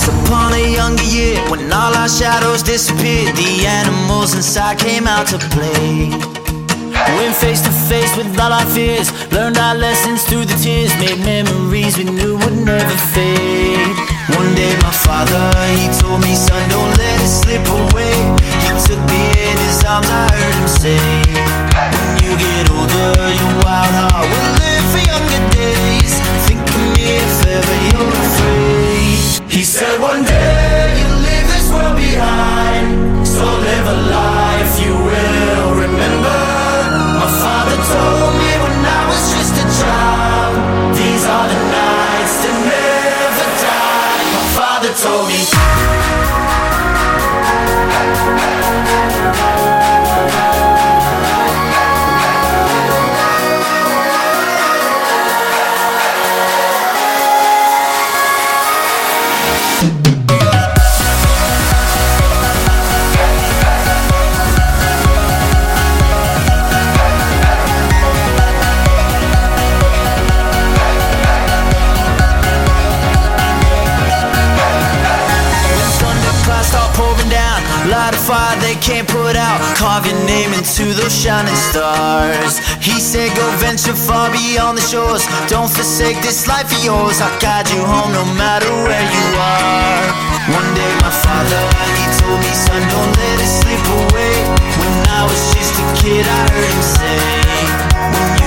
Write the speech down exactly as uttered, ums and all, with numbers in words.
Once upon a younger year, when all our shadows disappeared, the animals inside came out to play. Went face to face with all our fears, learned our lessons through the tears, made memories we knew would never fade. One day my father, he told me, son, don't let it slip away. He took me in his arms, I heard him say, when you get older, your wild heart will live for younger days. Think of me if ever you're afraid. He said one day you'll leave this world behind, so live a life you will remember. My father told me when I was just a child, these are the nights that never die. My father told me. Light a fire they can't put out, carve your name into those shining stars. He said go venture far beyond the shores, don't forsake this life of yours. I'll guide you home no matter where you are. One day my father, he told me, son, don't let it slip away. When I was just a kid I heard him say, when